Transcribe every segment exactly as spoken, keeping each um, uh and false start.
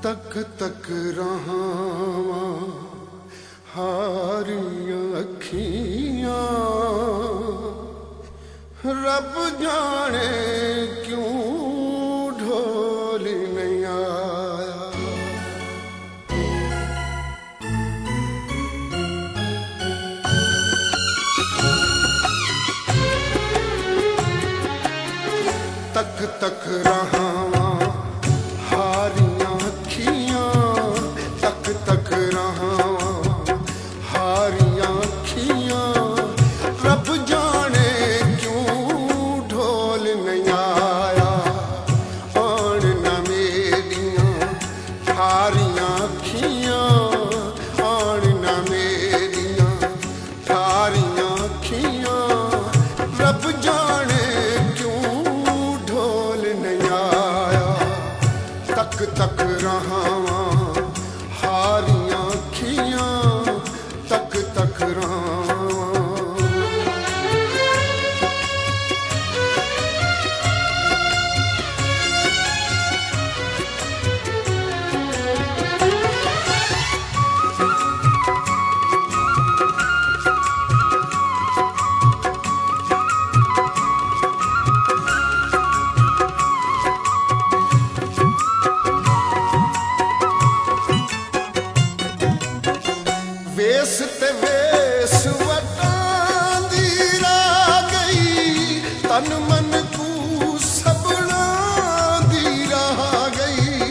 तक तक रहावा हारियां अखियां, रब जाने क्यों ढोल नहीं आया। तक तक रहावा हारियां अखियां, तक तक रहावा हारियां अखियां, रब जाने क्यों ढोल नहीं आया। आन न मेरियां हारियां अखियां, आन न मेरियां हारियां अखियां, रब जाने तक तक रहावा हारियां अखियां, तक तक रहावा। वेस ते वेस वटांदी रह गई, तन मन तू सबना दी रह गई।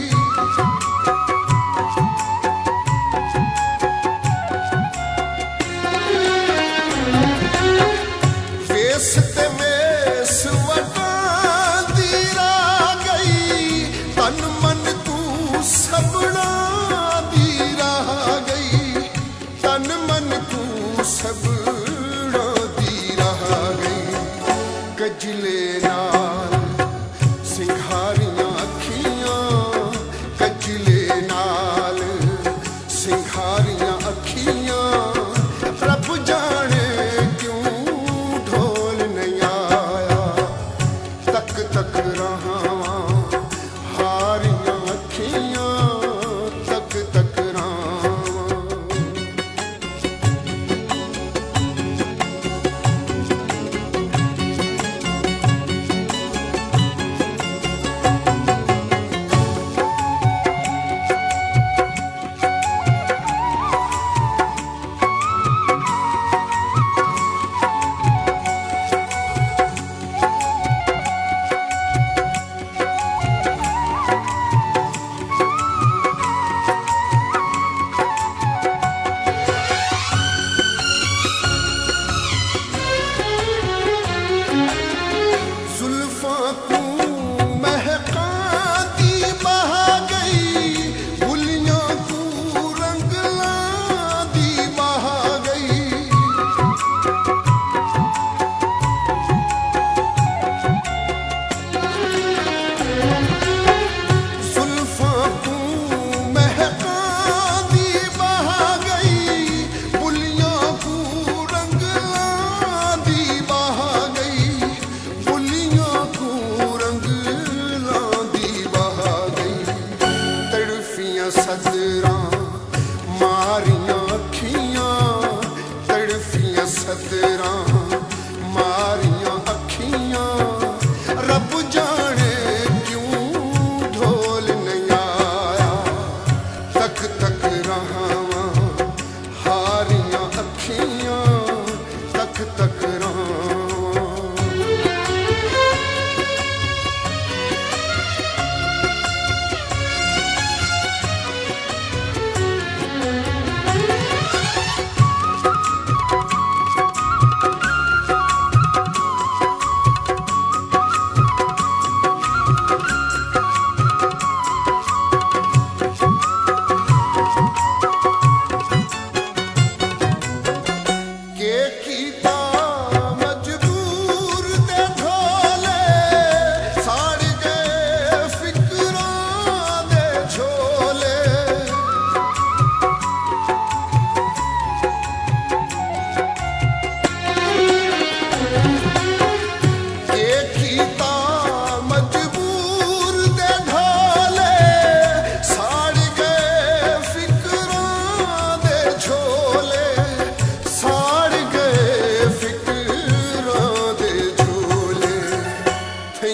वेस ते वेस वटांदी रह गई, तन मन तू सबना दी रह गई। तन मन तू सबना दी रह गई। कजले नाल सिंघारियां अखियां, कजले नाल सिंघारियां अखियां, रब जाने क्यों ढोल नहीं आया। तक तक रहावा हारियां अखियां, तक तक रहावा।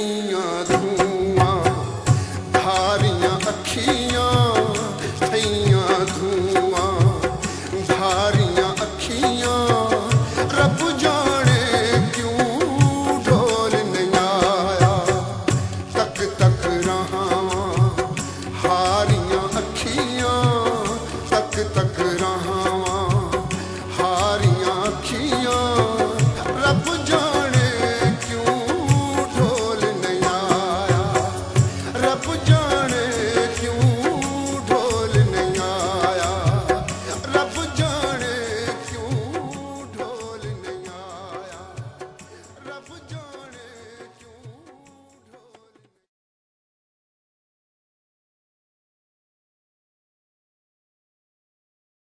थैया धुआं धारियां अखियां थैया धुआं धारियां अखियां रब जाने क्यों ढोल नहीं आया तक तक रहा हारियां अखियां तक तक रहा हारियां अखियां रब जाने क्यों ढोल नहीं आया रब जाने क्यों ढोल नहीं आया रब जाने क्यों ढोल नहीं आया रब जाने